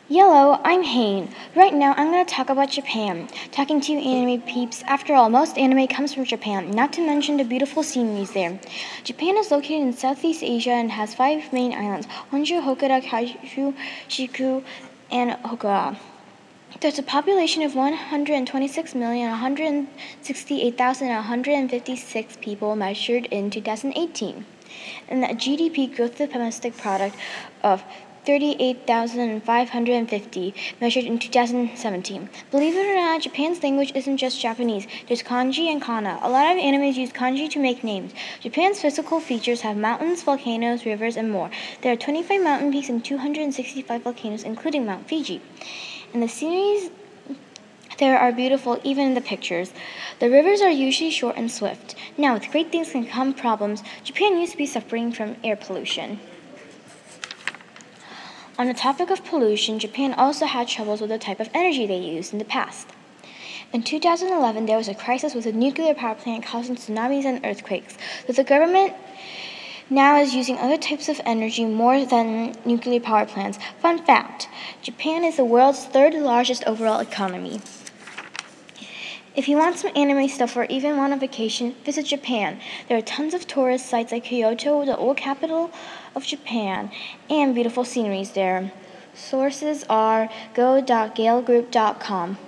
Yellow, I'm Hane. Right now, I'm going to talk about Japan. Talking to you anime peeps. After all, most anime comes from Japan, not to mention the beautiful sceneries there. Japan is located in Southeast Asia and has 5 main islands: Honshu, Hokkaido, Kyushu, Shikoku, and Okinawa. There's a population of 126,168,156 people measured in 2018, and a GDP growth domestic product of 38,550 measured in 2017. Believe it or not, Japan's language isn't just Japanese. There's kanji and kana. A lot of animes use kanji to make names. Japan's physical features have mountains, volcanoes, rivers, and more. There are 25 mountain peaks and 265 volcanoes, including Mount Fuji. And the sceneries there are beautiful even in the pictures. The rivers are usually short and swift. Now, with great things can come problems. Japan used to be suffering from air pollution. On the topic of pollution, Japan also had troubles with the type of energy they used in the past. In 2011, there was a crisis with a nuclear power plant causing tsunamis and earthquakes. So the government now is using other types of energy more than nuclear power plants. Fun fact: Japan is the world's third largest overall economy. If you want some anime stuff or even want a vacation, visit Japan. There are tons of tourist sites like Kyoto, the old capital of Japan, and beautiful sceneries there. Sources are go.galegroup.com.